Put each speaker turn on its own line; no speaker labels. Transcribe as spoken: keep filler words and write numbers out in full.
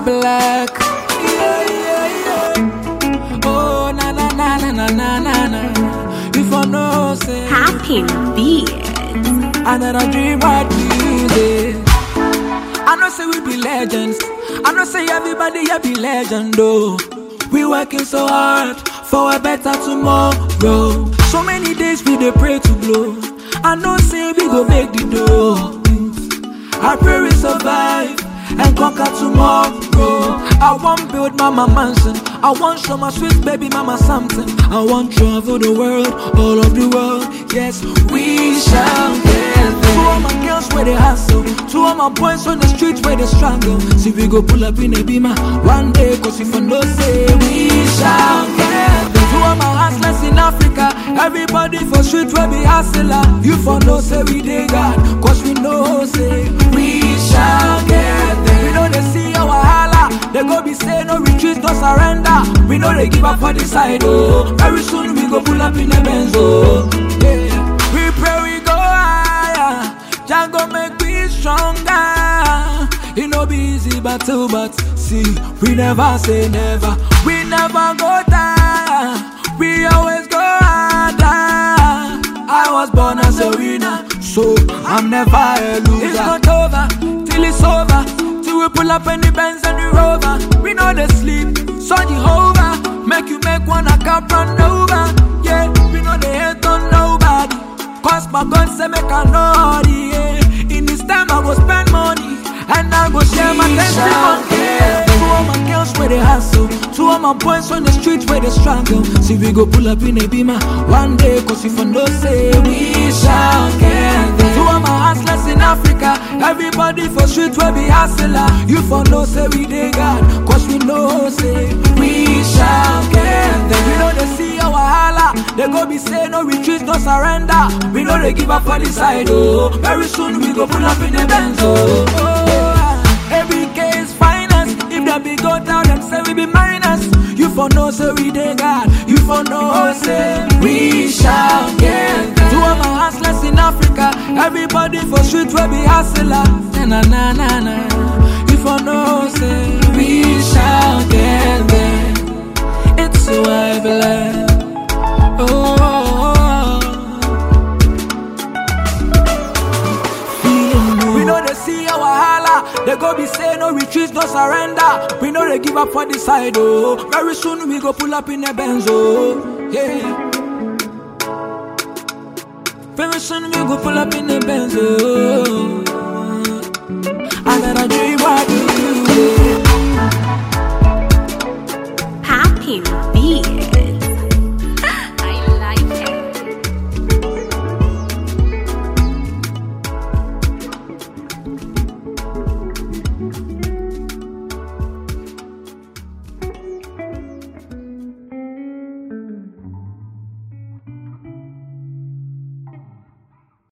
black. Yeah, yeah, yeah. Oh, na na na na na na na na. If I know, say
Happy Beats.
another dream about music. I know say we be legends. I know say everybody here be legend though. We working so hard for a better tomorrow. So many days we dey pray to blow. I know say we go make the dough. I pray we survive and conquer tomorrow. I want build mama mansion. I want show my sweet baby mama something. I want travel the world, all of the world. Yes, we shall get there. To all my girls where they hustle, to all my boys on the streets where they struggle. See we go pull up in a beamer one day, cause if I know say we shall get there. To all my hustlers in Africa, everybody for street where we hustler. You for know say we dey God, cause we know say we shall get there. We know they see our holla, they go be say no retreat, no surrender. We know they give up for the side, oh. Very soon we go pull up in a Benz, oh. Yeah. We pray we go higher, Django make we stronger. It no be easy battle, but see, we never say never. We never go down, we always go harder. I was born as a winner, so I'm never a loser. It's not over till it's over, till we pull up in the Benz and the Rover. We know they sleep, so Jehovah make you make one a cup run over. Yeah, we know they hate on nobody, cause my God say make a naughty. Yeah, in this time I go spend money and I go share my testimony. Yeah. To all my girls where they hustle, to all my boys on the streets where they struggle. See we go pull up in a beamer one day, cause if I know say we shall get there. To all my hustlers in Africa, everybody for streets where we hustler. You for know say we dey God, cause we know say we shall get there. We know they see our holla, they go be say no retreat, no surrender. We know they give up for the side, oh. Very soon we go pull up in the Benz, oh. Oh, every case finance. If they be go down, them say we be minus. You for know say we dey God, you for know say we shall get there. To all my hustlers in Africa, everybody for street where be hustler. Na na na na. You for know say we shall get there. It's so I believe. Oh, oh, oh. We know they see our holla, they go be say no retreat, no surrender. We know they give up for the side, oh. Very soon we go pull up in a Benz, oh. Yeah. Very soon we go pull up in a Benz, oh. And then I dream about